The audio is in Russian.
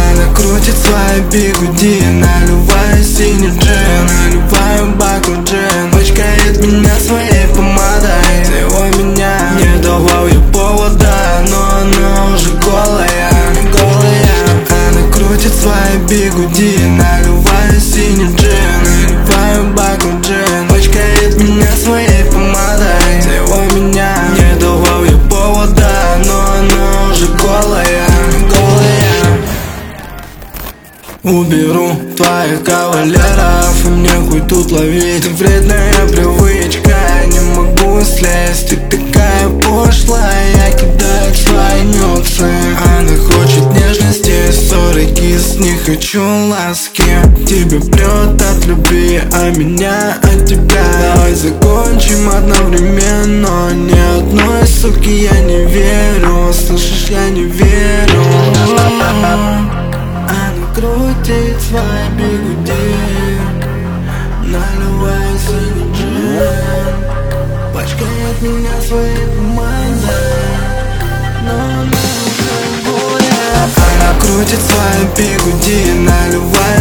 Она крутит свои бигуди, наливая синий джин, наливаю баклу джин. Пачкает меня своей помадой, всего меня не давал я повода, но она уже голая, голая. Она крутит свои бигуди, наливая синий джин, наливаю баклу джин. Пачкает меня своей помадой, всего меня не давал я повода, но она уже голая, голая. Уберу твоих кавалеров, и мне хуй тут ловить. Вредная привычка, не могу слезть. Ты такая пошлая, я кидаю свои нюцы. Она хочет нежности, ссоры, кис, не хочу ласки. Тебя прет от любви, а меня от тебя. Давай закончим одновременно. Ни одной суки я не верю, слышишь, я не верю. Она крутит свои бигуди, наливая синий джин. Пачкает меня своей помадой, но она уже голая. Она крутит свои бигуди, наливая